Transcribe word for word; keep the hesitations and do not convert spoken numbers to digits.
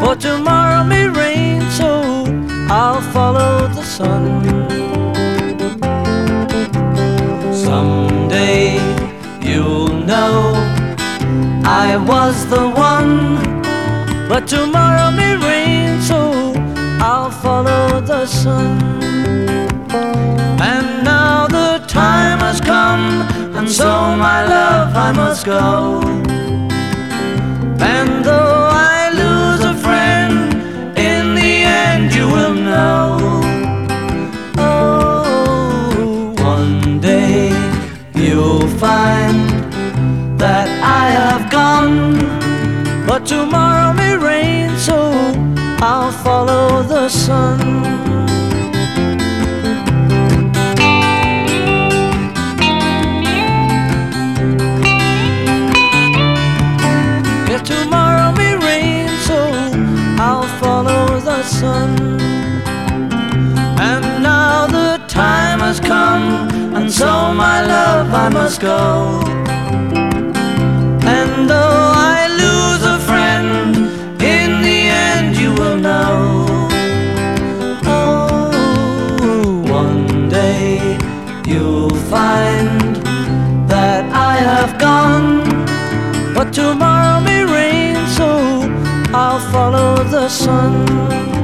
For tomorrow may rain, so I'll follow the sun. Someday you'll know I was the one, but tomorrow may rain, so I'll follow the sun. And now the time has come, and so my love I must go. And though I lose a friend, in the end you will know. Oh, one day you'll find that I have gone, but tomorrow may rain, so I'll follow the sun. Tomorrow may rain, so I'll follow the sun. And now the time has come, and so my love I must go. And though I lose a friend, in the end you will know. Oh, one day you'll find that I have gone, but tomorrow may rain, so I'll follow the sun.